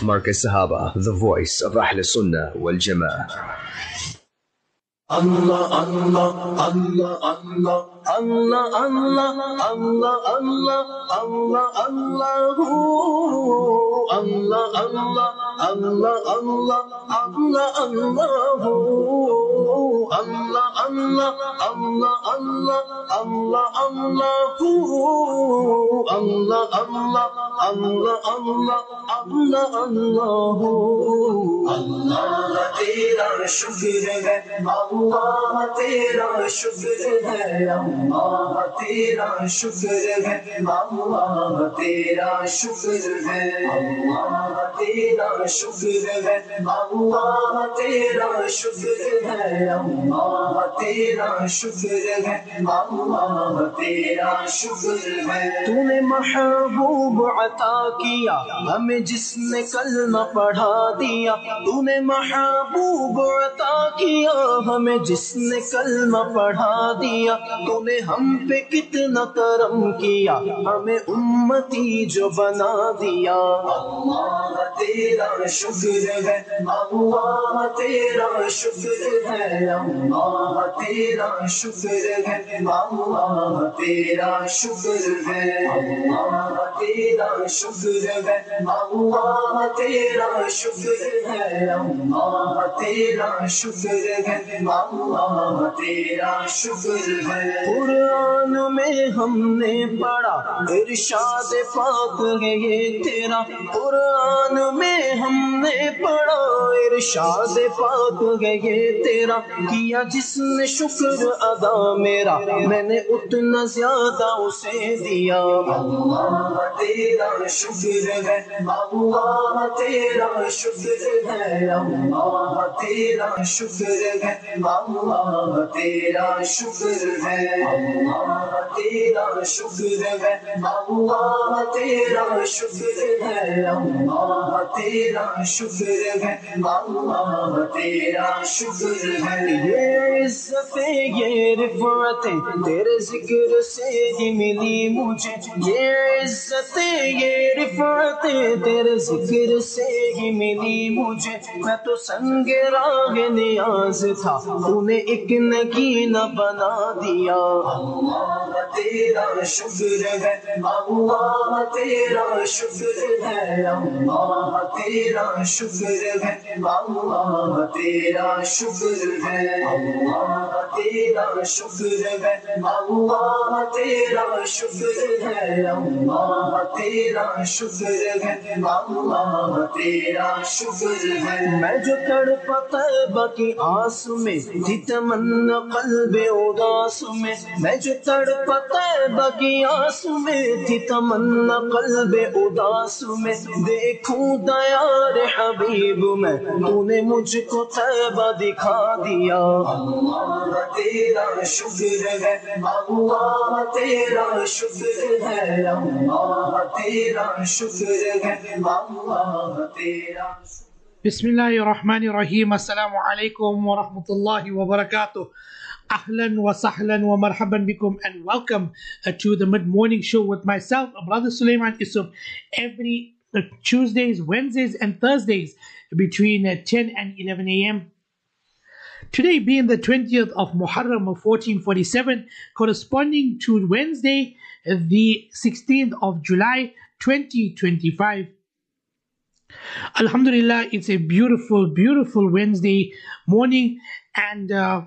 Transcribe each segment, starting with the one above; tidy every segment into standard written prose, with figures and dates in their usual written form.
Markaz Sahaba, the voice of Ahl Sunnah wal Jama'ah. Allah, Allah, Allah, Allah, Allah, Allah, Allah, Allah, Allah, Allahu, Allah, Allah, Allah, Allah, Allah, Allahu, Allah, Allah, Allah, Allah, Allah, Allahu, Allah, Allah, Allah, Allah, Allah, Allahu. Allah tera shukr hai, Allah tera shukr hai, Allah tera shukr hai, Allah tera shukr hai, Allah tera shukr hai, Allah tera shukr hai, Allah tera shukr hai, Allah tera shukr hai. तूने महबूब अता किया हमें जिसने कलमा पढ़ा दिया, तूने महबूब अता किया हमें जिसने कलमा पढ़ा दिया, तूने हम पे कितना करम किया हमें उम्मती जो बना दिया। अल्लाह तेरा शुक्र है, अल्लाह तेरा शुक्र है, अल्लाह तेरा शुक्र है, अल्लाह तेरा शुक्र है, अल्लाह तेरा शुक्र है, अल्लाह तेरा शुक्र है, अल्लाह तेरा शुक्र है, अल्लाह तेरा शुक्र है। कुरान में हमने पढ़ा इरशाद पाक है ये तेरा, कुरान में हमने पढ़ा इरशाद पाक है ये तेरा, किया जिसने शुक्र अदा मेरा मैंने उतना ज्यादा उसे दिया। अल्लाह तेरा शुक्र है, अल्लाह तेरा शुक्र है, अल्लाह तेरा शुक्र है, अल्लाह तेरा शुक्र है, अल्लाह तेरा शुक्र है, अल्लाह तेरा शुक्र है, अल्लाह तेरा शुक्र है, अल्लाह तेरा शुक्र है। ये इज्जतें ये रिफ़अतें तेरे जिक्र से ही मिली मुझे, ये इज्जतें ये रिफ़अतें तेरे जिक्र से ही मिली मुझे, मैं तो संगे राग नियाज था तूने एक नगीना बना दिया। अल्लाह तेरा शुक्र है, अल्लाह तेरा शुक्र है, अल्लाह तेरा शुक्र है, अल्लाह तेरा शुक्र है, अल्लाह तेरा शुक्र है, अल्लाह तेरा शुक्र है, अल्लाह तेरा शुक्र है, अल्लाह तेरा शुक्र है। मैं जो तड़पा तैबा की आस में थी तमन्ना क़ल्बे उदास में, मैं जो तड़पा तैबा की आस में थी तमन्ना क़ल्बे उदास में, देखूं दयार हबीब में तूने मुझको तैबा दिखा दिया। अल्लाह तेरा शुक्र है, अल्लाह तेरा शुक्र है, अल्लाह तेरा शुक्र है, अल्लाह तेरा। Bismillahirrahmanirrahim. Assalamu alaikum wa rahmatullahi wa barakatuh. Ahlan wa sahlan wa marhaban bikum, and welcome to the mid-morning show with myself, Brother Sulaiman Isuf, every Tuesdays, Wednesdays and Thursdays between 10 and 11 a.m. Today being the 20th of Muharram of 1447, corresponding to Wednesday, the 16th of July, 2025. Alhamdulillah, it's a beautiful, beautiful Wednesday morning, and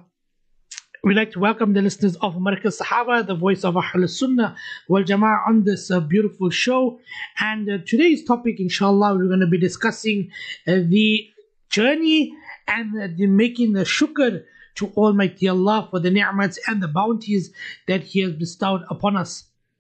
we'd like to welcome the listeners of Markaz Sahaba, the voice of Ahl Sunnah wal Jama'ah, on this beautiful show. And today's topic, inshallah, we're going to be discussing the journey and the making the shukr to Almighty Allah for the ni'mats and the bounties that He has bestowed upon us.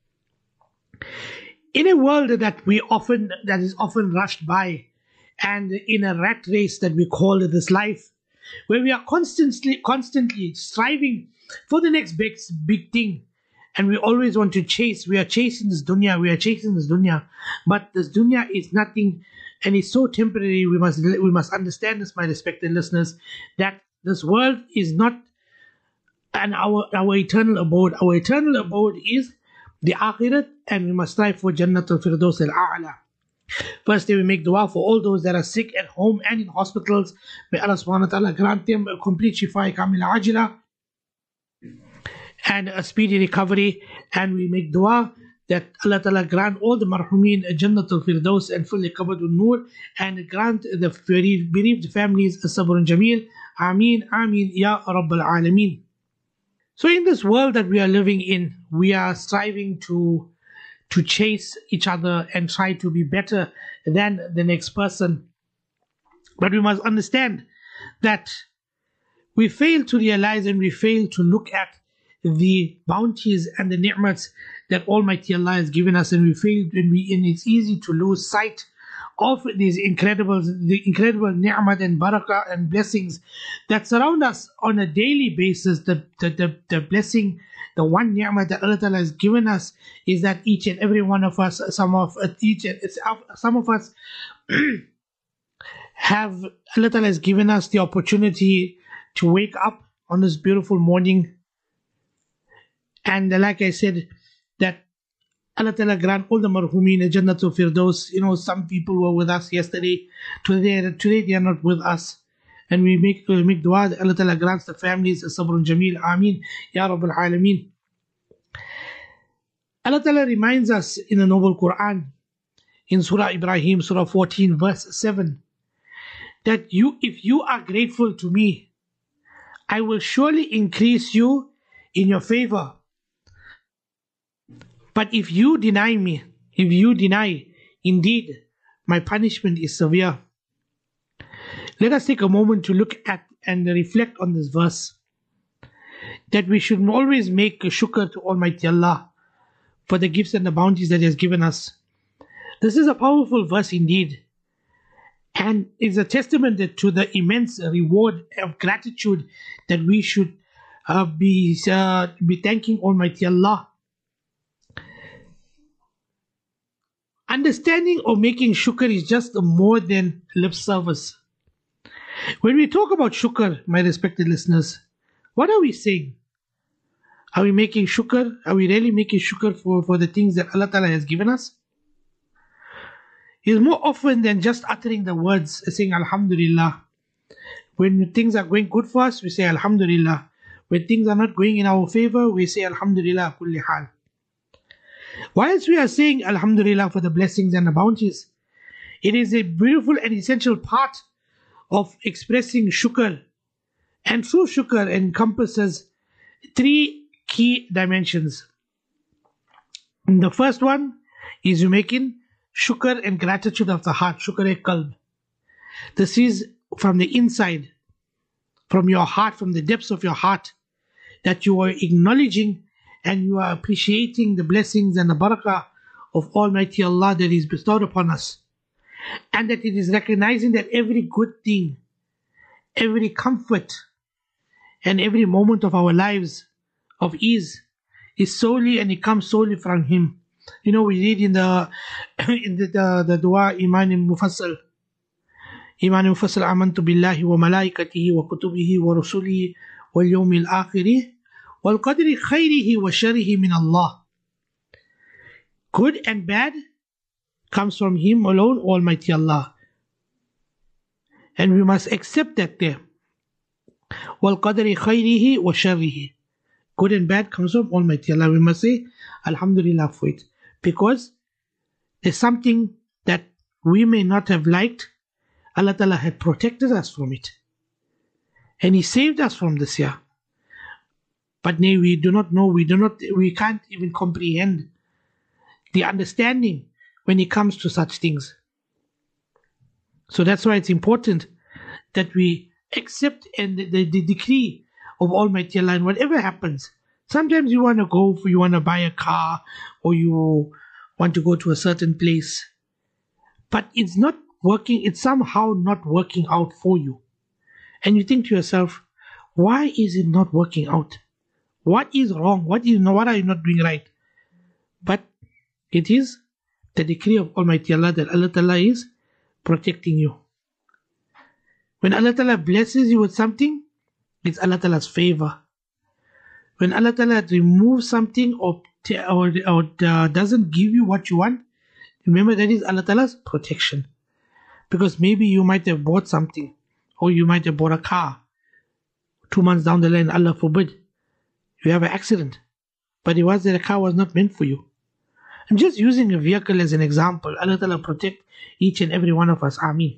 In a world that is often rushed by, and in a rat race that we call this life, where we are constantly striving for the next big thing, and we always want to chase. We are chasing this dunya. But this dunya is nothing, and it's so temporary. We must understand this, my respected listeners, that this world is not our eternal abode. Our eternal abode is the akhirat, and we must strive for Jannatul Firdaus al-A'la. Firstly, we make dua for all those that are sick at home and in hospitals. May Allah subhanahu wa ta'ala grant them a complete shifa kamila ajila and a speedy recovery. And we make dua that Allah ta'ala grant all the marhumin Jannatul Firdaus and fully covered with Noor, and grant the bereaved families Sabrun Jameel. Ameen, Ameen, Ya Rabbal Alameen. So in this world that we are living in, we are striving to chase each other and try to be better than the next person. But we must understand that we fail to realize and we fail to look at the bounties and the ni'mats that Almighty Allah has given us, and we fail, and it's easy to lose sight of the incredible ni'mat and barakah and blessings that surround us on a daily basis. The blessing, the one ni'mat that Allah Ta'ala has given us is that each and every one of us, some of us have, Allah Ta'ala has given us the opportunity to wake up on this beautiful morning. And like I said, that Allah Ta'ala grant all the marhumin Jannatul Firdaus. You know, some people were with us yesterday. Today they are not with us. And we make dua that Allah Ta'ala grants the families Sabrun Jameel. Ameen. Ya Rabbal Alameen. Allah Ta'ala reminds us in the Noble Quran, in Surah Ibrahim, Surah 14, verse 7, that if you are grateful to me, I will surely increase you in your favor. But if you deny me, indeed, my punishment is severe. Let us take a moment to look at and reflect on this verse, that we should always make shukr to Almighty Allah for the gifts and the bounties that He has given us. This is a powerful verse indeed, and is a testament to the immense reward of gratitude that we should be thanking Almighty Allah. Understanding or making shukr is just more than lip service. When we talk about shukr, my respected listeners, what are we saying? Are we making shukr? Are we really making shukr for the things that Allah Ta'ala has given us? It's more often than just uttering the words, saying Alhamdulillah. When things are going good for us, we say Alhamdulillah. When things are not going in our favor, we say Alhamdulillah kulli hal. Whilst we are saying Alhamdulillah for the blessings and the bounties, it is a beautiful and essential part of expressing shukr. And true shukr encompasses three key dimensions. And the first one is you making shukr and gratitude of the heart, shukr-e-qalb. This is from the inside, from your heart, from the depths of your heart, that you are acknowledging and you are appreciating the blessings and the barakah of Almighty Allah that is bestowed upon us. And that it is recognizing that every good thing, every comfort, and every moment of our lives of ease is solely, and it comes solely from Him. You know, we read in the dua Iman Mufassal. Iman Mufassal, amantu billahi wa malaikatihi wa kutubihi wa rusulihi wal yawmil akhiri wal qadri khayrihi wa sharrihi min Allah. Good and bad comes from Him alone, Almighty Allah. And we must accept that there. Wal qadri khayrihi wa sharrihi. Good and bad comes from Almighty Allah. We must say Alhamdulillah for it. Because there's something that we may not have liked. Allah Ta'ala had protected us from it. And He saved us from this year. But nay, we do not know, we can't even comprehend the understanding when it comes to such things. So that's why it's important that we accept and the decree of Almighty Allah, and whatever happens. Sometimes you want to buy a car, or you want to go to a certain place, but it's not working, it's somehow not working out for you. And you think to yourself, why is it not working out? What is wrong? What are you not doing right? But it is the decree of Almighty Allah that Allah Ta'ala is protecting you. When Allah Ta'ala blesses you with something, it's Allah Ta'ala's favor. When Allah Ta'ala removes something or doesn't give you what you want, Remember, that is Allah Ta'ala's protection. Because maybe you might have bought something, or you might have bought a car. 2 months down the line, Allah forbid, you have an accident. But it was that the car was not meant for you. I'm just using a vehicle as an example. Allah Ta'ala protect each and every one of us. Ameen.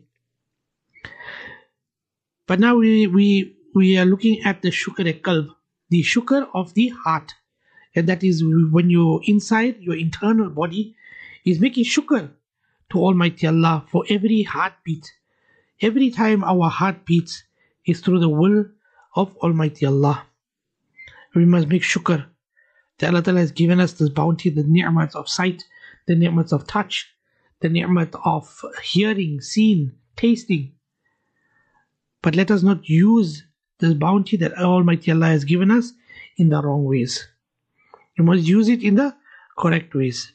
But now we are looking at the shukr al-qalb, the shukr of the heart. And that is when you're inside, your internal body is making shukr to Almighty Allah for every heartbeat. Every time our heart beats is through the will of Almighty Allah. We must make shukr that Allah Ta'ala has given us this bounty, the ni'mat of sight, the ni'mat of touch, the ni'mat of hearing, seeing, tasting. But let us not use this bounty that Almighty Allah has given us in the wrong ways. We must use it in the correct ways.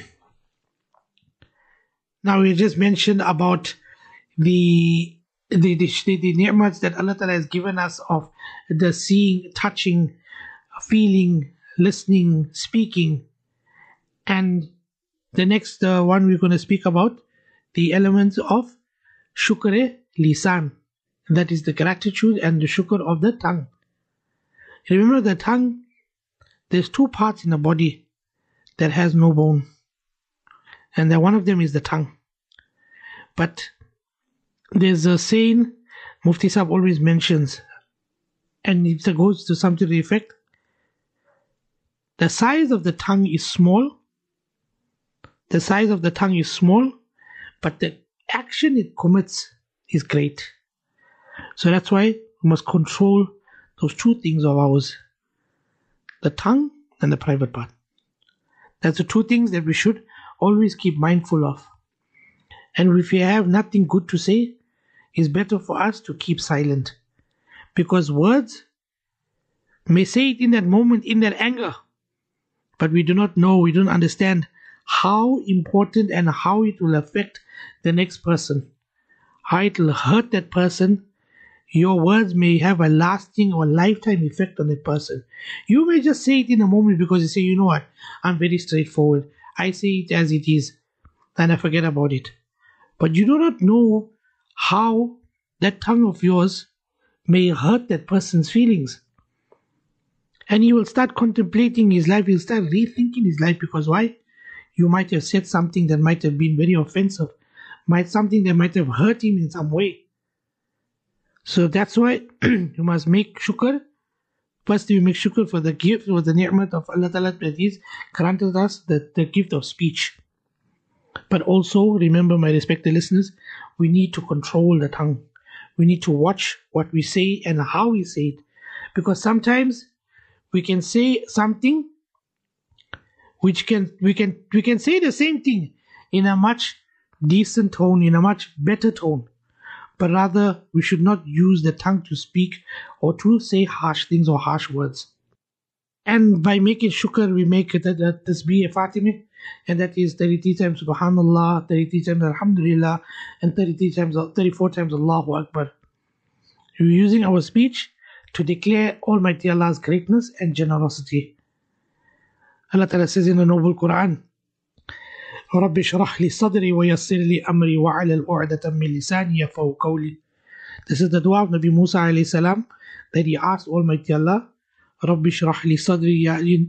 Now we just mentioned about the ni'mats that Allah Ta'ala has given us of the seeing, touching, feeling, listening, speaking. And the next one we're going to speak about, the elements of shukr lisan. That is the gratitude and the shukr of the tongue. Remember, the tongue, there's 2 parts in the body that has no bone. And then one of them is the tongue. But there's a saying Mufti Sahib always mentions, and it goes to something to the effect: the size of the tongue is small. The size of the tongue is small, but the action it commits is great. So that's why we must control those 2 things of ours: the tongue and the private part. That's the 2 things that we should always keep mindful of. And if we have nothing good to say, it's better for us to keep silent. Because words may say it in that moment, in that anger, but we do not know, we don't understand how important and how it will affect the next person, how it will hurt that person. Your words may have a lasting or lifetime effect on that person. You may just say it in a moment because you say, you know what, I'm very straightforward. I say it as it is and I forget about it. But you do not know how that tongue of yours may hurt that person's feelings. And he will start contemplating his life, he'll start rethinking his life. Because why? You might have said something that might have been very offensive, something that might have hurt him in some way. So that's why you must make shukr. First, you make shukr for the gift or the ni'mat of Allah Ta'ala that is granted us, the gift of speech. But also, remember, my respected listeners, we need to control the tongue. We need to watch what we say and how we say it. Because sometimes we can say something which we can say the same thing in a much decent tone, in a much better tone. But rather, we should not use the tongue to speak or to say harsh things or harsh words. And by making shukr, we make it that tasbih Fatimah, and that is 33 times Subhanallah, 33 times Alhamdulillah, and 34 times Allahu Akbar. We're using our speech to declare Almighty Allah's greatness and generosity. Allah Ta'ala says in the Noble Quran, رَبِّ اشْرَحْ لِي صَدْرِي وَيَسِّرْ لِي أَمْرِي وَعَلَى الْعُقْدَةَ مِنْ لِسَانِي يَفْقَهُوا قَوْلِي. This is the dua of Nabi Musa alayhi salam, that he asked Almighty Allah, رَبِّ اشْرَحْ لِي صَدْرِي,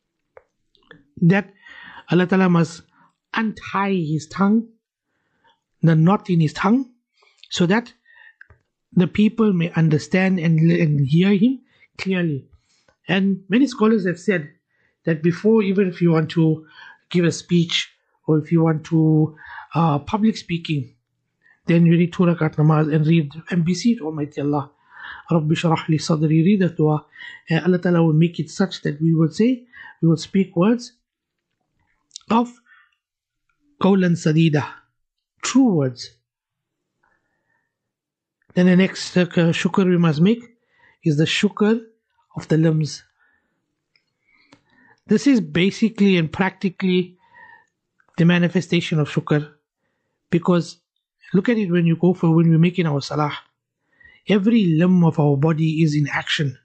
that Allah Ta'ala must untie his tongue, the knot in his tongue, so that the people may understand and hear him clearly. And many scholars have said that before, even if you want to give a speech or if you want to public speaking, then you read 2 rakat namaz and read and beseech Almighty Allah, Rabbi shrah li sadri, read the dua, and Allah Ta'ala will make it such that we will speak words of qawlan sadida, true words. Then the next shukr we must make is the shukr of the limbs. This is basically and practically the manifestation of shukr, because look at it when we're making our salah. Every limb of our body is in action.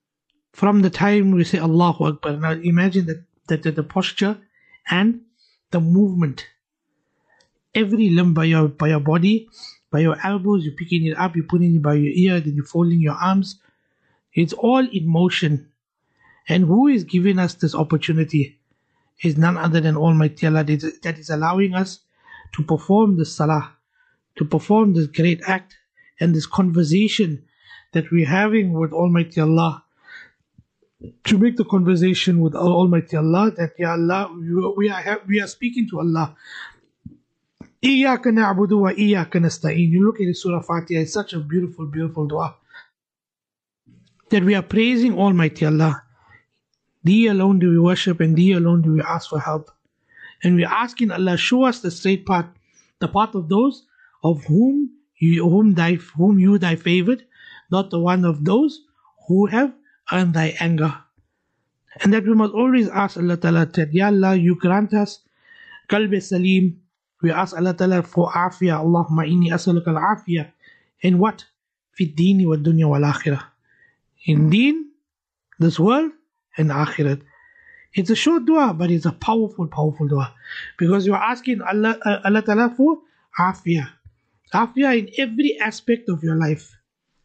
From the time we say Allahu Akbar, now imagine that the posture and the movement. Every limb by your body, by your elbows, you're picking it up, you're putting it by your ear, then you're folding your arms. It's all in motion. And who is giving us this opportunity is none other than Almighty Allah, that is allowing us to perform this salah, to perform this great act and this conversation that we're having with Almighty Allah, to make the conversation with Almighty Allah that, Ya Allah, we are speaking to Allah. Iyaka na'budu wa iyaka nasta'in. You look at the Surah Fatiha, it's such a beautiful, beautiful dua. That we are praising Almighty Allah. Thee alone do we worship and Thee alone do we ask for help. And we are asking Allah, show us the straight path, the path of those of whom you thy favored, not the one of those who have earned thy anger. And that we must always ask Allah Ta'ala that, Ya Allah, you grant us qalb salim. We ask Allah Ta'ala for afiyah. Allahumma inni as'aluka al-afiyah. In what? Fi dini wa dunya wal akhirah. In deen, this world, and akhirat. It's a short dua, but it's a powerful, powerful dua. Because you are asking Allah Ta'ala for afiyah. Afiyah in every aspect of your life.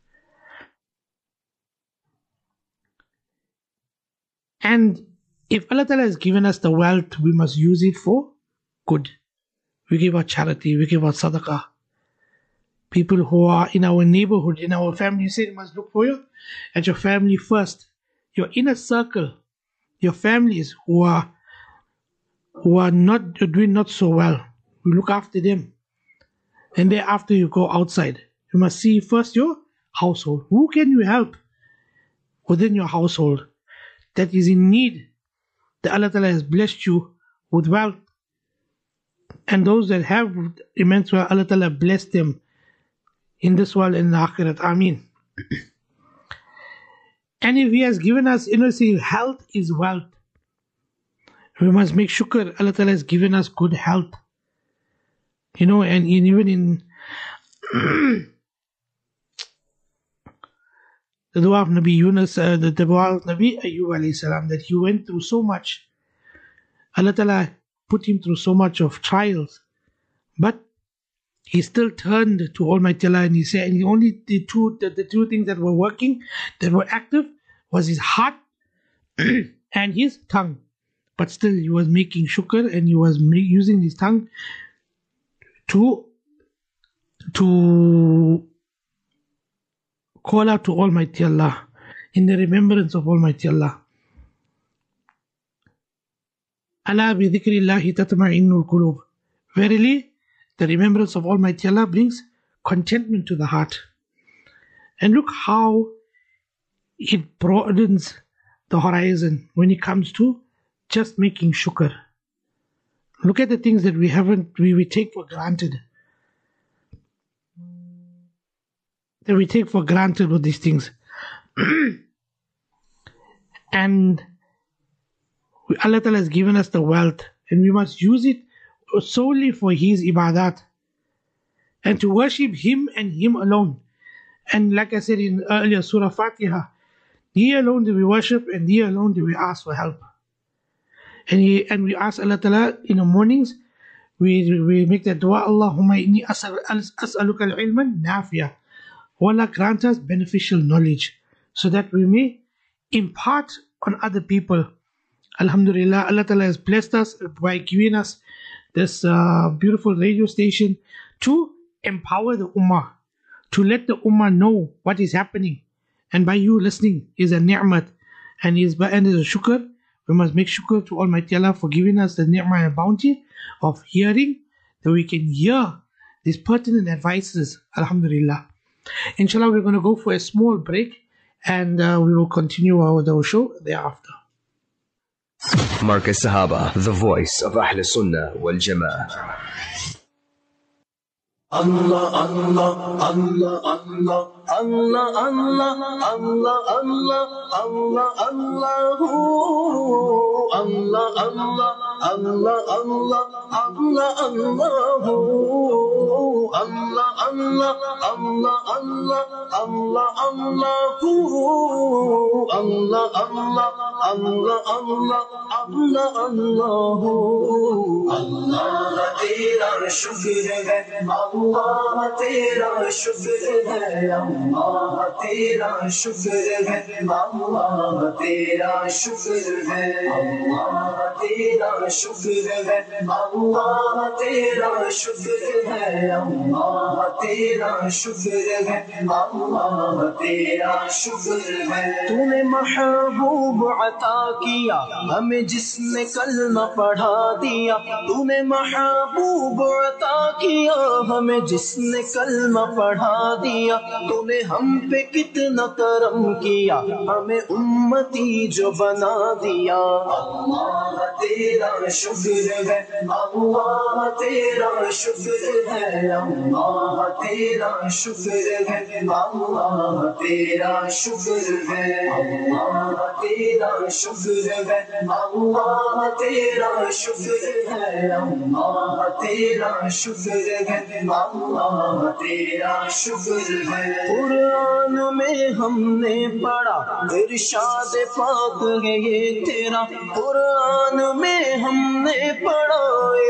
And if Allah Ta'ala has given us the wealth, we must use it for good. We give out charity, we give out sadaqah. People who are in our neighborhood, in our family, you say you must look for at your family first. Your inner circle, your families who are not doing not so well. You look after them. And thereafter you go outside. You must see first your household. Who can you help within your household that is in need? That Allah Ta'ala has blessed you with wealth. And those that have immense wealth, Allah Ta'ala bless them in this world and in the akhirat. Ameen. And if He has given us, health is wealth. We must make shukr. Allah Ta'ala has given us good health. And even in the dua of Nabi Yunus, the dua of Nabi Ayyub alayhi salam, that he went through so much. Allah Ta'ala put him through so much of trials. But he still turned to Almighty Allah, and he said, and only the two things that were working, that were active, was his heart and his tongue. But still he was making shukr, and he was using his tongue to call out to Almighty Allah in the remembrance of Almighty Allah. Ala bi dhikrillahi tatma'innul qulub. Verily, the remembrance of Almighty Allah brings contentment to the heart. And look how it broadens the horizon when it comes to just making shukr. Look at the things that we take for granted. That we take for granted with these things. And Allah Ta'ala has given us the wealth, and we must use it solely for His ibadat and to worship Him and Him alone. And like I said in earlier Surah Fatiha, He alone do we worship and He alone do we ask for help. And we ask Allah Ta'ala in the mornings, we make that dua, Allahumma inni as'aluka al-ilman nafiya. Allah grant us beneficial knowledge so that we may impart on other people. Alhamdulillah, Allah Ta'ala has blessed us by giving us this beautiful radio station to empower the ummah, to let the ummah know what is happening. And by you listening is a ni'mat and is a shukr. We must make shukr to Almighty Allah for giving us the ni'mah and bounty of hearing, that we can hear these pertinent advices. Alhamdulillah. Inshallah, we're going to go for a small break, and we will continue our show thereafter. Marcus Sahaba, the voice of Ahl Sunnah wal Jama'ah. Allah, Allah, Allah, Allah, Allah, Allah, Allah, Allah, Allah, Allahu, Allah, Allah, Allah, Allah, Allah, Allahu, Allah, Allah. Allah, Allah, Allah, Allah, Allahu, Allah, Allah, Allah, Allah, Allah, Allahu. Allah tera shukr hai, Allah tera shukr hai, Allah tera shukr hai, Allah tera shukr hai, Allah tera shukr hai, Allah tera shukr hai, Allah tera shukr hai, Allah tera shukr hai. तूने महबूब अता किया हमें जिसने कलमा पढ़ा दिया, तूने महबूब अता किया हमें जिसने कलमा पढ़ा दिया, तूने हम पे कितना करम किया हमें उम्मती जो बना दिया। अल्लाह तेरा शुक्र है, अल्लाह तेरा शुक्र है, अल्लाह तेरा शुक्र है, अल्लाह तेरा शुक्र है, अल्लाह तेरा शुक्र है, अल्लाह तेरा शुक्र है, अल्लाह तेरा शुक्र है, अल्लाह तेरा शुक्र है। कुरान में हमने पढ़ा इरशाद पाक है ये तेरा, कुरान में हमने पढ़ा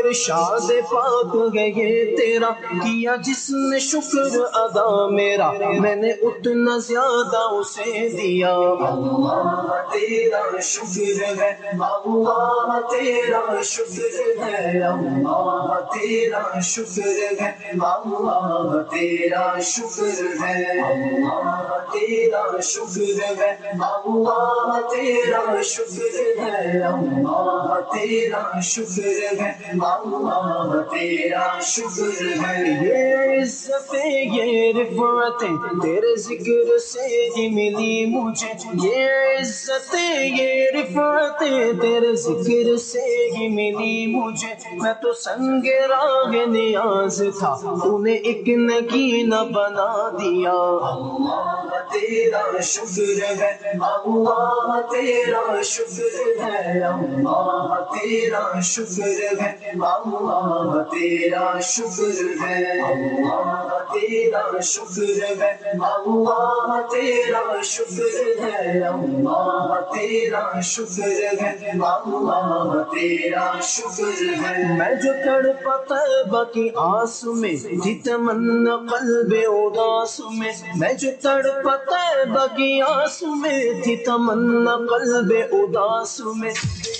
इरशाद पाक है ये तेरा, किया जिसने शुक्र अदा मेरा मैंने उतना ज्यादा उसे दिया। अल्लाह तेरा शुक्र है, अल्लाह तेरा शुक्र है, अल्लाह तेरा शुक्र है, अल्लाह तेरा शुक्र है, अल्लाह तेरा शुक्र है, अल्लाह तेरा शुक्र है, अल्लाह तेरा शुक्र है, अल्लाह तेरा शुक्र है। ये इज्जतें ये रिफ़अतें तेरे जिक्र से ही मिली मुझे, ये इज्जतें ये रिफ़अतें तेरे जिक्र से ही मिली मुझे, मैं तो संगे राग नियाज था तूने एक नगीना बना दिया। अल्लाह तेरा शुक्र है, अल्लाह तेरा शुक्र है, अल्लाह तेरा शुक्र है, अल्लाह तेरा शुक्र है, अल्लाह तेरा शुक्र है, अल्लाह तेरा शुक्र है, अल्लाह तेरा शुक्र है, अल्लाह तेरा शुक्र है। मैं जो तड़पा तौबा की आस में थी तमन्ना क़ल्बे उदास में, मैं जो तड़पा तौबा की आस में थी तमन्ना क़ल्बे उदास में।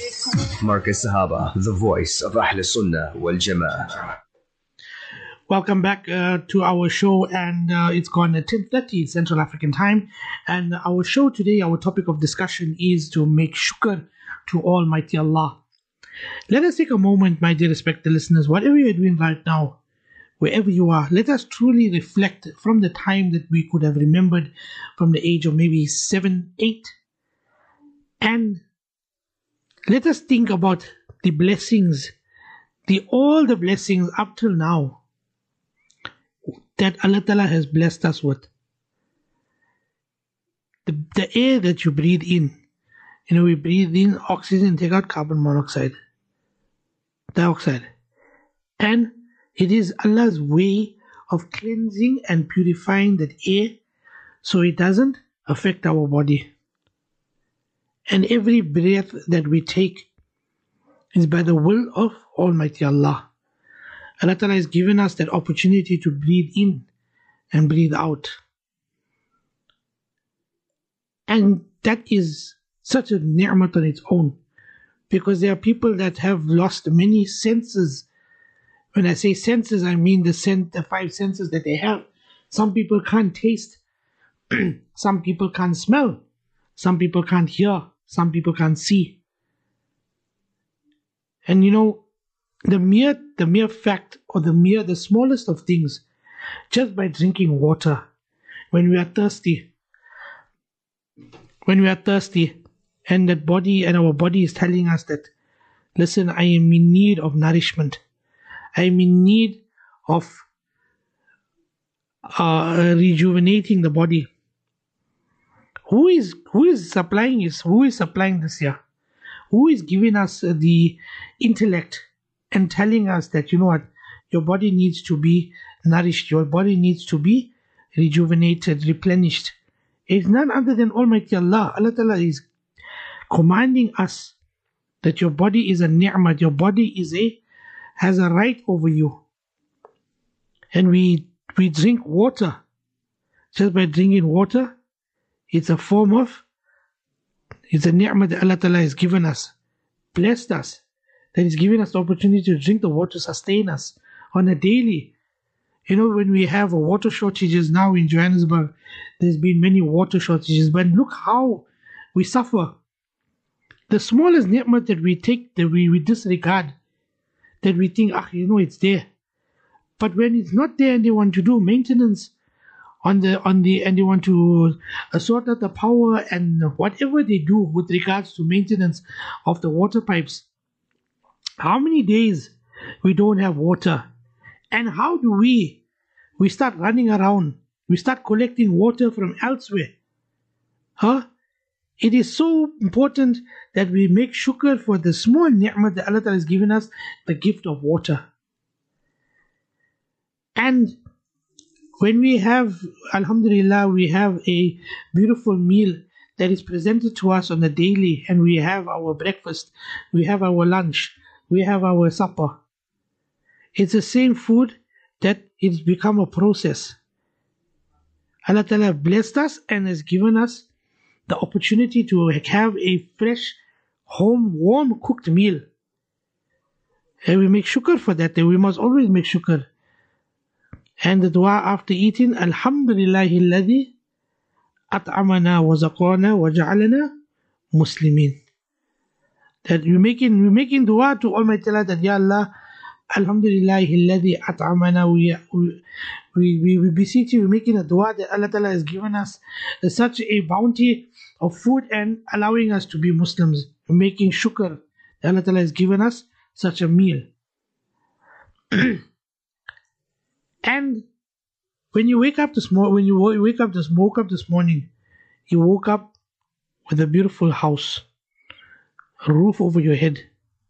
Marcus Sahaba, the voice of Ahl Sunnah wal Jama'ah. Welcome back to our show, and it's gone at 10:30 Central African Time. And our show today, our topic of discussion is to make shukr to Almighty Allah. Let us take a moment, my dear respected listeners, whatever you're doing right now, wherever you are, let us truly reflect from the time that we could have remembered from the age of maybe 7, 8, and let us think about the blessings, all the blessings up till now that Allah Ta'ala has blessed us with. The air that you breathe in, we breathe in oxygen, take out carbon monoxide, dioxide. And it is Allah's way of cleansing and purifying that air so it doesn't affect our body. And every breath that we take is by the will of Almighty Allah. Allah Ta'ala has given us that opportunity to breathe in and breathe out. And that is such a ni'mat on its own, because there are people that have lost many senses. When I say senses, I mean the 5 senses that they have. Some people can't taste, some people can't smell, some people can't hear, some people can't see. And the mere fact, or the smallest of things, just by drinking water, when we are thirsty, and that body and our body is telling us that, listen, I am in need of nourishment, I am in need of rejuvenating the body. Who is supplying this? Who is supplying this here? Who is giving us the intellect and telling us that, your body needs to be nourished. Your body needs to be rejuvenated, replenished. It's none other than Almighty Allah. Allah Ta'ala is commanding us that your body is a ni'mat, your body has a right over you. And we drink water. Just by drinking water, it's a ni'mat that Allah Ta'ala has given us, blessed us, that He's given us the opportunity to drink the water, sustain us on a daily. When we have water shortages now in Johannesburg, there's been many water shortages, but look how we suffer. The smallest ni'mat that we take, that we disregard, that we think, it's there. But when it's not there and they want to do maintenance and they want to sort out the power and whatever they do with regards to maintenance of the water pipes, how many days we don't have water? And how do we start running around, we start collecting water from elsewhere? It is so important that we make shukr for the small ni'mat that Allah Ta'ala has given us, the gift of water. And when we have, alhamdulillah, we have a beautiful meal that is presented to us on a daily, and we have our breakfast, we have our lunch, we have our supper. It's the same food that it's become a process. Allah Ta'ala blessed us and has given us the opportunity to have a fresh, home, warm cooked meal. And we make shukr for that. We must always make shukr. And the dua after eating, Alhamdulillahi alladhi at'amana wa zaqana wa ja'alana muslimin. That we're making dua to Almighty Allah that, Ya Allah, Alhamdulillahi alladhi at'amana, we beseech you, we're making a dua that Allah Ta'ala has given us such a bounty of food and allowing us to be Muslims. We're making shukr that Allah Ta'ala has given us such a meal. And when you wake up this morning, you woke up this morning, you woke up with a beautiful house, a roof over your head,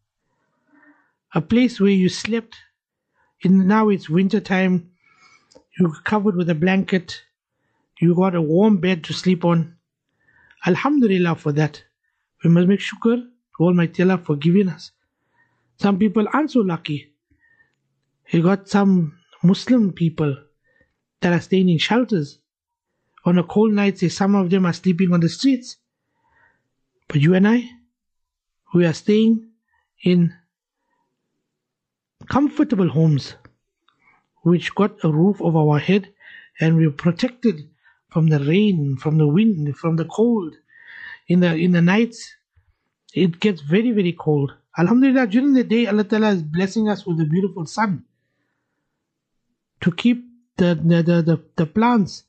a place where you slept. Now it's winter time, you're covered with a blanket, you got a warm bed to sleep on. Alhamdulillah for that. We must make shukr to Almighty Allah for giving us. Some people aren't so lucky. You got some Muslim people that are staying in shelters. On a cold night, some of them are sleeping on the streets. But you and I, we are staying in comfortable homes which got a roof over our head, and we're protected from the rain, from the wind, from the cold. In the nights, it gets very, very cold. Alhamdulillah, during the day, Allah Ta'ala is blessing us with a beautiful sun to keep the plants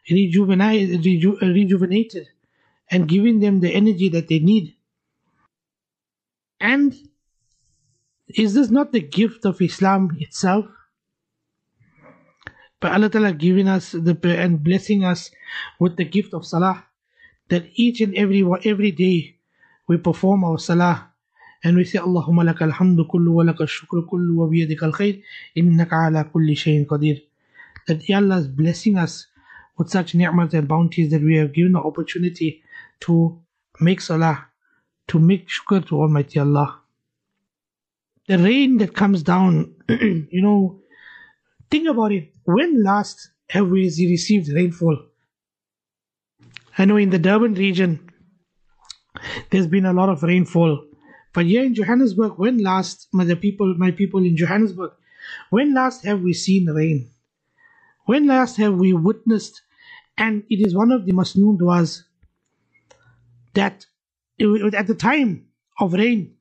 rejuvenated and giving them the energy that they need. And is this not the gift of Islam itself? But Allah Ta'ala giving us and blessing us with the gift of Salah, that each and every day we perform our Salah and we say, Allahumma laka alhamdu kullu wa laka shukru kullu wa biyadika al-khayr innaka ala kulli shayin qadir. That Allah is blessing us with such ni'mat and bounties that we have given the opportunity to make Salah, to make shukr to Almighty Allah. The rain that comes down, think about it. When last have we received rainfall? I know in the Durban region, there's been a lot of rainfall. But here in Johannesburg, when last, my people in Johannesburg, when last have we seen rain? When last have we witnessed? And it is one of the masnoon duas that at the time of rain,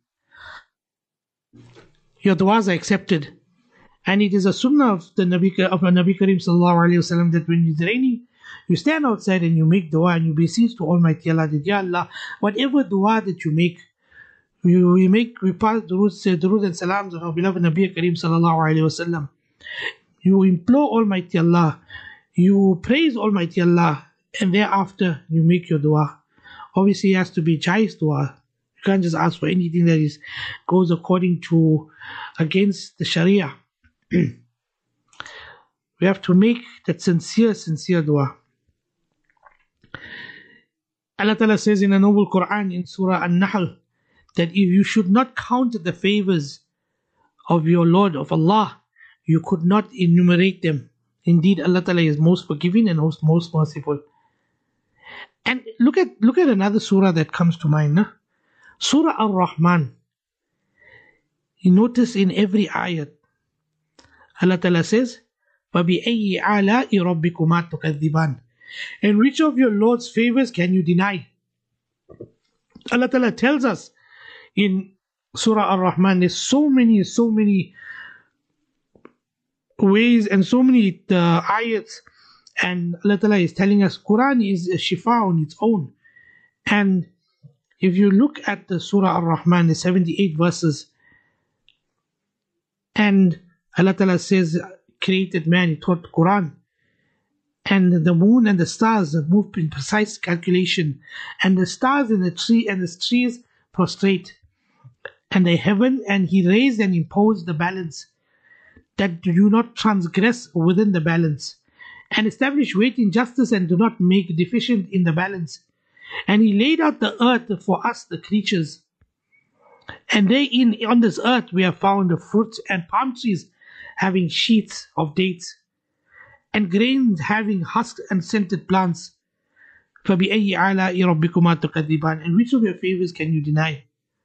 your duas are accepted. And it is a sunnah of the Nabi Karim sallallahu alayhi wa that when it's raining, you stand outside and you make dua and you beseech to Almighty Allah that, Ya Allah, whatever dua that you make, we pass durood and salams on our beloved Nabi Karim sallallahu alayhi wa. You implore Almighty Allah, you praise Almighty Allah, and thereafter you make your dua. Obviously, it has to be jais dua. You can't just ask for anything that goes against the Sharia. We have to make that sincere dua. Allah Ta'ala says in the Noble Quran in Surah An-Nahl that if you should not count the favors of your Lord, of Allah, you could not enumerate them. Indeed, Allah Ta'ala is most forgiving and most merciful. And look at another surah that comes to mind. Nah? Surah Ar-Rahman. You notice in every ayat, Allah Ta'ala says, فَبِأَيِّ عَلَاءِ رَبِّكُمَا تُكَذِّبَانِ. And which of your Lord's favors can you deny? Allah Ta'ala tells us in Surah Ar-Rahman, there's so many ways and so many ayats, and Allah Ta'ala is telling us Quran is a shifa on its own. And if you look at the Surah Ar-Rahman, the 78 verses, and Allah Ta'ala says, created man, He taught Quran, and the moon and the stars move in precise calculation, and the stars and the trees prostrate, and the heaven, and He raised and imposed the balance, that do not transgress within the balance, and establish weight in justice and do not make deficient in the balance. And He laid out the earth for us, the creatures. And therein, on this earth, we have found the fruits and palm trees having sheaths of dates, and grains having husks and scented plants. فَبِأَيِّ عَلَاءِ رَبِّكُمَا تُكَذِّبَانِ. And which of your favors can you deny?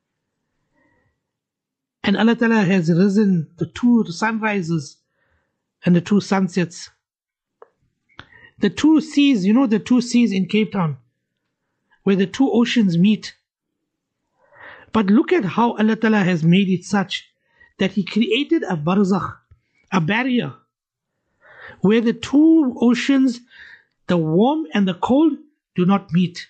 And Allah Ta'ala has risen the two sunrises and the two sunsets. The two seas, you know the two seas in Cape Town, where the two oceans meet. But look at how Allah Ta'ala has made it such that He created a barzakh, a barrier, where the two oceans, the warm and the cold, do not meet.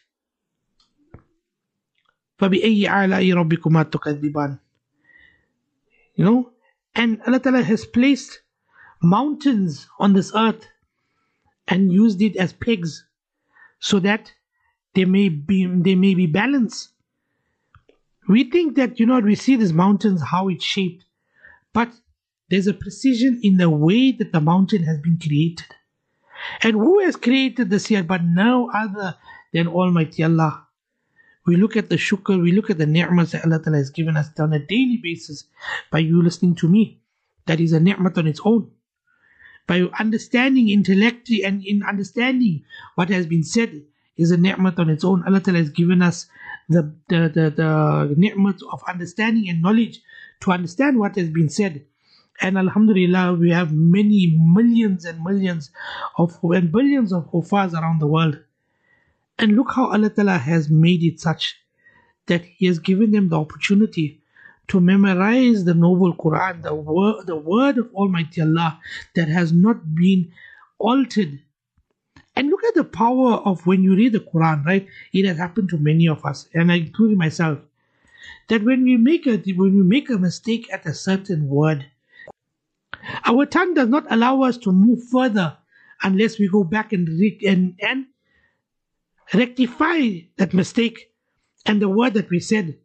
فَبِأَيِّ عَلَاءِ رَبِّكُمَا تُكَذِّبَانِ. You know, and Allah Ta'ala has placed mountains on this earth and used it as pegs so that there may be balance. We think that, we see these mountains, how it's shaped, but there's a precision in the way that the mountain has been created. And who has created this here but no other than Almighty Allah? We look at the shukr, we look at the ni'mas that Allah Ta'ala has given us on a daily basis by you listening to me. That is a ni'mat on its own. By understanding intellectually and in understanding what has been said is a ni'mat on its own. Allah Ta'ala has given us the ni'mat of understanding and knowledge to understand what has been said. And Alhamdulillah, we have many millions and billions of Hufaz around the world. And look how Allah Ta'ala has made it such that He has given them the opportunity to memorize the noble Quran, the word of Almighty Allah that has not been altered. And look at the power of when you read the Quran, right? It has happened to many of us, and I include myself, that when we make a mistake at a certain word, our tongue does not allow us to move further unless we go back and rectify that mistake and the word that we said.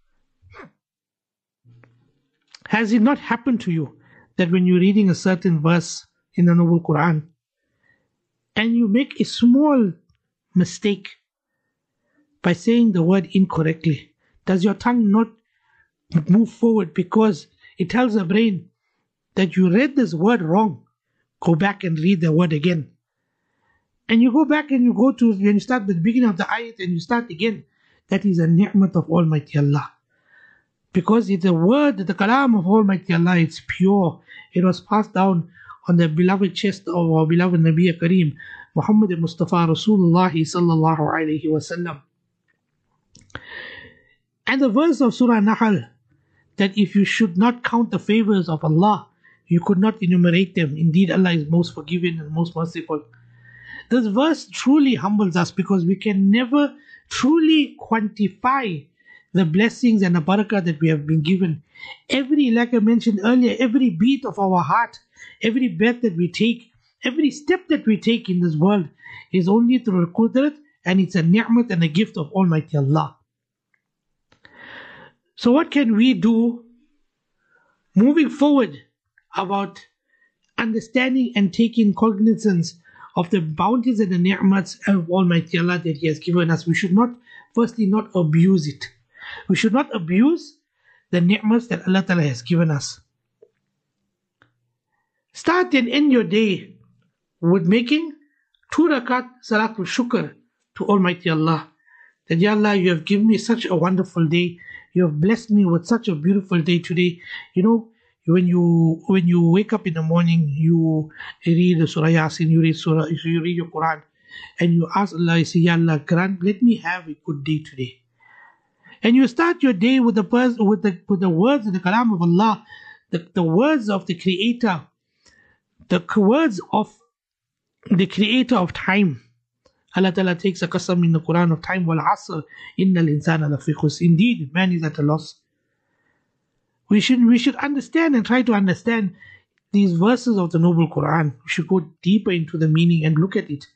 Has it not happened to you that when you're reading a certain verse in the Noble Quran and you make a small mistake by saying the word incorrectly, does your tongue not move forward because it tells the brain that you read this word wrong? Go back and read the word again. And you go back and you go to, when you start at the beginning of the ayat and you start again, that is a ni'mat of Almighty Allah. Because it's a word, the kalam of Almighty Allah, it's pure. It was passed down on the beloved chest of our beloved Nabi Kareem, Muhammad Mustafa Rasulullah sallallahu alayhi wa sallam. And the verse of Surah Nahl, that if you should not count the favors of Allah, you could not enumerate them. Indeed, Allah is most forgiving and most merciful. This verse truly humbles us because we can never truly quantify the blessings and the barakah that we have been given. Like I mentioned earlier, every beat of our heart, every breath that we take, every step that we take in this world is only through qudrat, and it's a ni'mat and a gift of Almighty Allah. So what can we do moving forward about understanding and taking cognizance of the bounties and the ni'mats of Almighty Allah that He has given us. We should not, firstly, not abuse it. We should not abuse the ni'mats that Allah Ta'ala has given us. Start and end your day with making 2 rakat salatul shukr to Almighty Allah. That, Ya Allah, you have given me such a wonderful day. You have blessed me with such a beautiful day today. You know, when you wake up in the morning, you read the Surah Yasin, you read your Quran, and you ask Allah, you say, Ya Allah, grant, let me have a good day today. And you start your day with the words of the Kalam of Allah, the words of the Creator, the words of the Creator of time. Allah Ta'ala takes a qasam in the Quran of time, wal asr, innal insana lafi khusr. Indeed, man is at a loss. We should understand and try to understand these verses of the Noble Quran. We should go deeper into the meaning and look at it.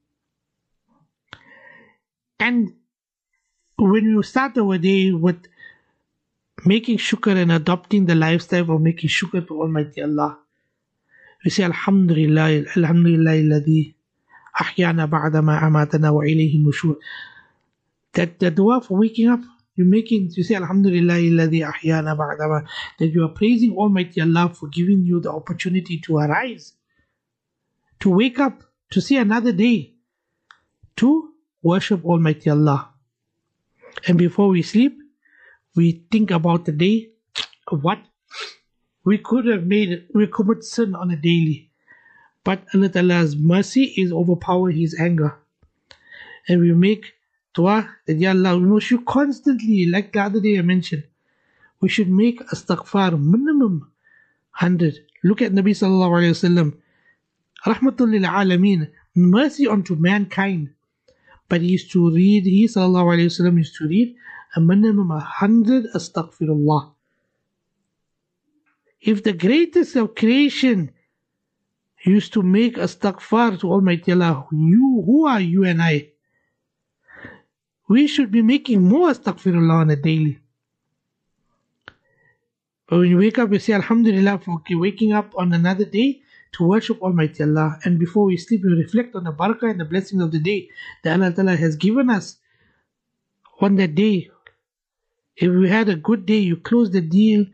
And when you start our day with making shukr and adopting the lifestyle of making shukr to Almighty Allah, we say Alhamdulillah, Alhamdulillah alladhi ahyana ba'da ma amatana wa ilayhi nushur. That the dua for waking up, you say Alhamdulillah alladhi ahyana ba'da ma, that you are praising Almighty Allah for giving you the opportunity to arise, to wake up, to see another day, to worship Almighty Allah. And before we sleep, we think about the day, what we could have made, we commit sin on a daily. But Allah Ta'ala's mercy is overpower His anger. And we make dua that, Ya Allah, we should constantly, like the other day I mentioned, we should make astaghfar minimum 100. Look at Nabi Sallallahu Alaihi Wasallam, Rahmatul lil Alameen, mercy unto mankind. But he Sallallahu Alaihi Wasallam used to read a minimum 100 astaghfirullah. If the greatest of creation used to make astaghfar to Almighty Allah, who are you and I? We should be making more astaghfirullah on a daily. But when you wake up, you say Alhamdulillah for waking up on another day to worship Almighty Allah. And before we sleep, we reflect on the barakah and the blessings of the day that Allah Ta'ala has given us on that day. If we had a good day, you close the deal,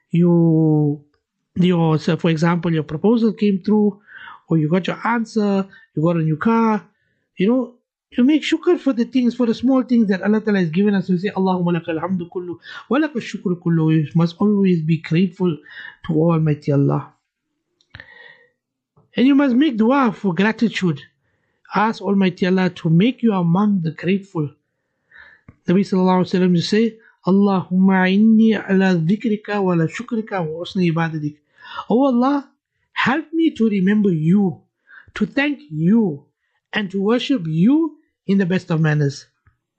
so for example, your proposal came through, or you got your answer, you got a new car, you make shukr for the things, for the small things that Allah Ta'ala has given us. You say, Allahumma lakal hamdu kullu, wa lakal shukru kullu. You must always be grateful to Almighty Allah. And you must make dua for gratitude. Ask Almighty Allah to make you among the grateful. Nabi Sallallahu Alaihi Wasallam, you say, Allahumma inni ala dhikrika wa la shukrika wa husni ibadatik. Oh Allah, help me to remember you, to thank you, and to worship you in the best of manners.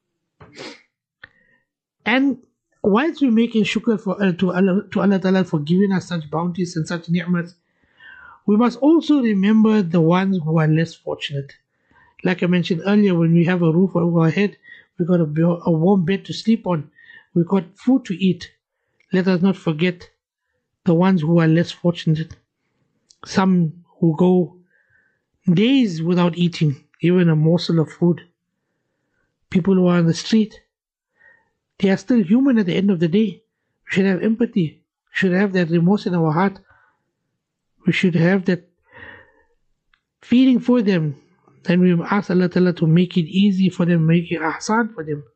And whilst we're making shukr to Allah Ta'ala for giving us such bounties and such ni'mats, we must also remember the ones who are less fortunate. Like I mentioned earlier, when we have a roof over our head, we got a warm bed to sleep on, we got food to eat. Let us not forget the ones who are less fortunate. Some who go days without eating even a morsel of food. People who are on the street, they are still human at the end of the day. We should have empathy. We should have that remorse in our heart. We should have that feeling for them. And we ask Allah Ta'ala to make it easy for them, make it ahsan for them.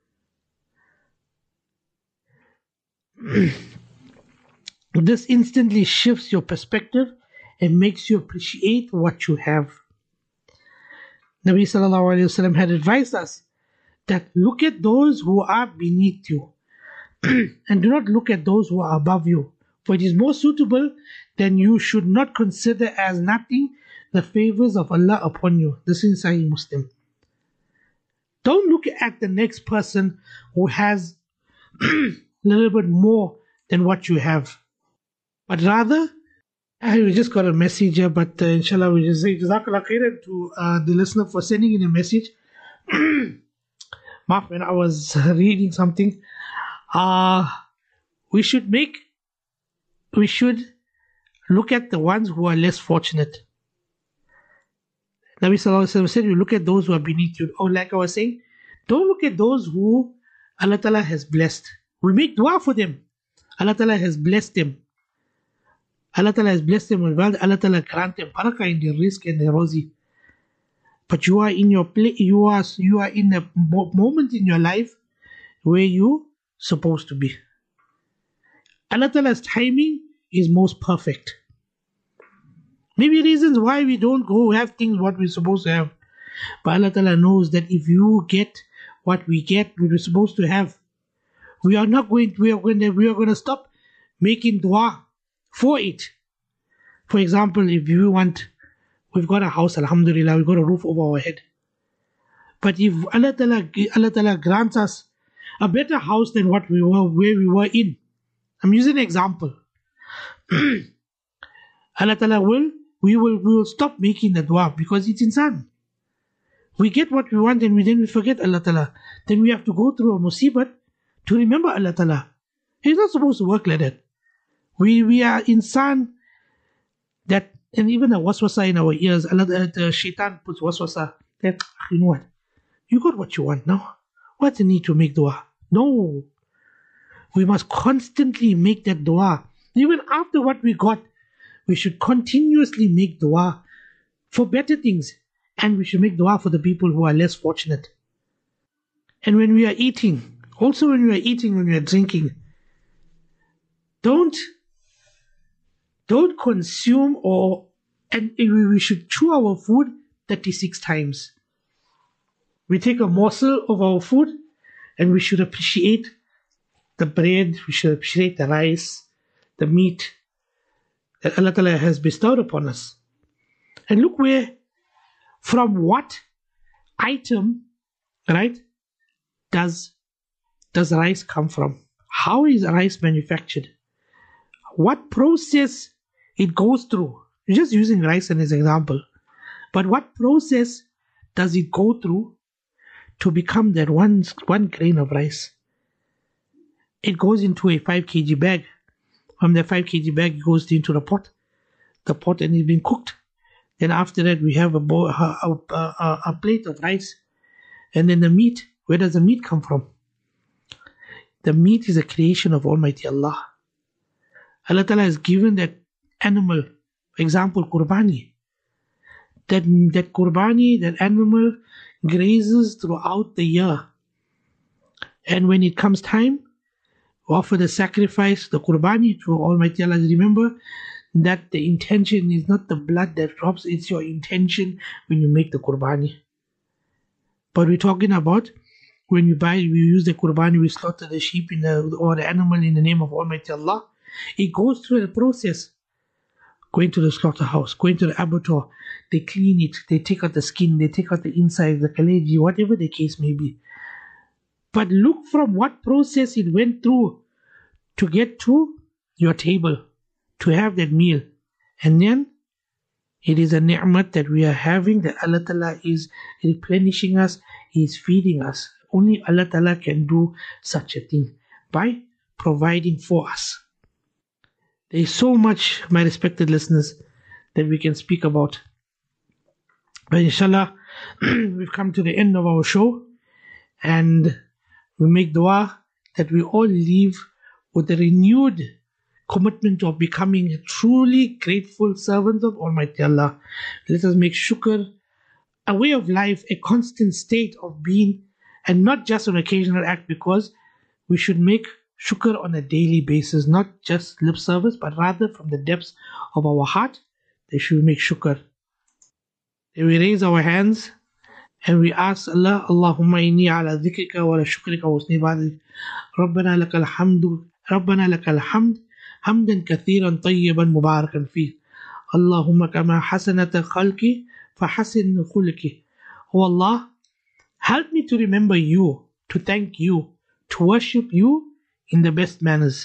This instantly shifts your perspective and makes you appreciate what you have. Nabi Sallallahu Alaihi Wasallam had advised us that look at those who are beneath you and do not look at those who are above you, for it is more suitable than you should not consider as nothing the favors of Allah upon you. This is Sahih Muslim. Don't look at the next person who has a little bit more than what you have, but rather, we just got a message here, but inshallah we just say Jazakallah khairan to the listener for sending in a message. Mark, when I was reading something, we should look at the ones who are less fortunate. Nabi Sallallahu Alaihi Wasallam said, you look at those who are beneath you. Or like I was saying, don't look at those who Allah Ta'ala has blessed. We make dua for them. Allah Ta'ala has blessed them. Allah Ta'ala has blessed them with wealth. Allah Ta'ala grant them barakah in their rizq and their rozi. But you are in your place, you are in a moment in your life where you supposed to be. Allah Ta'ala's timing is most perfect. Maybe reasons why we don't go have things what we're supposed to have. But Allah Ta'ala knows that if you get what we get, we were supposed to have, we are going to stop making dua for it. For example, if we've got a house, alhamdulillah, we've got a roof over our head. But if Allah Ta'ala grants us a better house than where we were in. I'm using an example. Allah Ta'ala we will stop making the dua because it's insan. We get what we want and then we forget Allah Ta'ala. Then we have to go through a musibat to remember Allah Ta'ala. It's not supposed to work like that. We are insan that, and even a waswasa in our ears, the shaitan puts waswasa that, you know what, you got what you want now. What's the need to make dua? No. We must constantly make that dua. Even after what we got, we should continuously make dua for better things. And we should make dua for the people who are less fortunate. And when we are eating, also when we are drinking, don't consume and we should chew our food 36 times. We take a morsel of our food and we should appreciate the bread, we should appreciate the rice, the meat that Allah Ta'ala has bestowed upon us. And look from what item, right, does rice come from? How is rice manufactured? What process it goes through? You're just using rice as an example. But what process does it go through to become that one grain of rice? It goes into a 5 kg bag. From the 5 kg bag, it goes into the pot. The pot and it's been cooked. Then after that, we have a plate of rice. And then the meat. Where does the meat come from? The meat is a creation of Almighty Allah. Allah Ta'ala has given that animal, example, qurbani. That qurbani, that animal grazes throughout the year. And when it comes time, offer the sacrifice, the qurbani to Almighty Allah. Remember that the intention is not the blood that drops, it's your intention when you make the qurbani. But we're talking about when we use the qurbani, we slaughter the sheep or the animal in the name of Almighty Allah. It goes through a process. Going to the slaughterhouse, going to the abattoir, they clean it, they take out the skin, they take out the inside, the kaleji, whatever the case may be. But look from what process it went through to get to your table, to have that meal. And then it is a ni'mat that we are having, that Allah Ta'ala is replenishing us, He is feeding us. Only Allah Ta'ala can do such a thing by providing for us. There is so much, my respected listeners, that we can speak about. But inshallah, we've come to the end of our show, and we make dua that we all leave with a renewed commitment of becoming truly grateful servants of Almighty Allah. Let us make shukr a way of life, a constant state of being, and not just an occasional act, because we should make shukr on a daily basis, not just lip service, but rather from the depths of our heart, they should make shukr. Then we raise our hands and we ask Allah, Allahumma inni ala dhikrika wa ala shukrika wa husni ibadatik. Rabbana lakal hamdu, Rabbana lakal hamd, hamdan kathiran tayyiban mubarakan fih. Allahumma kama hasanata khalki fa hasin khulki. Oh Allah, help me to remember you, to thank you, to worship you in the best manners.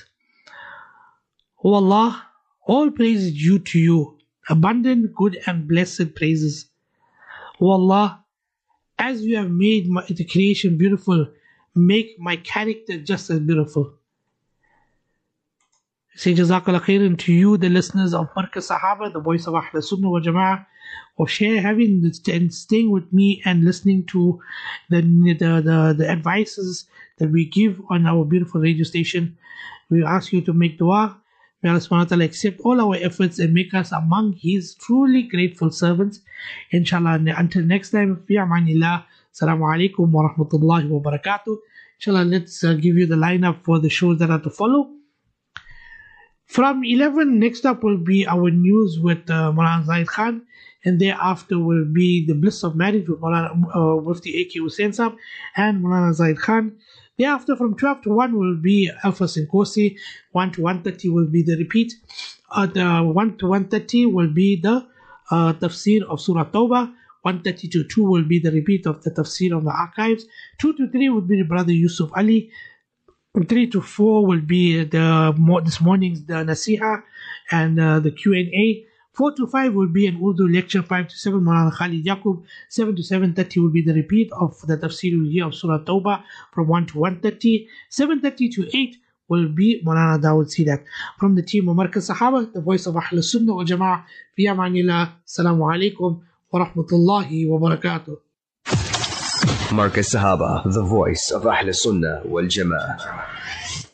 O Allah, all praise is due to you, abundant, good and blessed praises. O Allah, as you have made the creation beautiful, make my character just as beautiful. Say Jazakallah khairan to you, the listeners of Markaz Sahaba, the voice of Ahl Sunnah wal Jama'ah, of having and staying with me and listening to the advices that we give on our beautiful radio station. We ask you to make dua. May Allah subhanahu wa ta'ala accept all our efforts and make us among His truly grateful servants. Inshallah, until next time, fi amanillah. Assalamu alaikum wa rahmatullahi wa barakatuh. Inshallah, let's give you the lineup for the shows that are to follow. From 11, next up will be our news with Maulana Zaid Khan, and thereafter will be the bliss of marriage with Mufti A.K. Hussain Sahab and Maulana Zaid Khan. Thereafter, from 12 to 1 will be Alpha Sinkosi. 1 to 1:30 will be the repeat. The 1 to 1:30 will be the tafsir of Surah Tawbah. 1:30 to 2 will be the repeat of the tafsir of the archives. 2 to 3 will be the brother Yusuf Ali. 3 to 4 will be this morning's the Nasiha and the Q&A. 4 to 5 will be an Urdu lecture. 5 to 7, Maulana Khalid Yaqub. 7 to 7:30 will be the repeat of the tafsir of Surah Tawbah from 1 to 1:30. 7:30 to 8 will be Maulana Dawood Sidat. From the team of Markaz Sahaba, the voice of Ahl Sunnah wal Jama'ah, fi amanillah. Assalamu alaikum wa rahmatullahi wa barakatuh. Markaz Sahaba, the voice of Ahl Sunnah wal Jama'ah.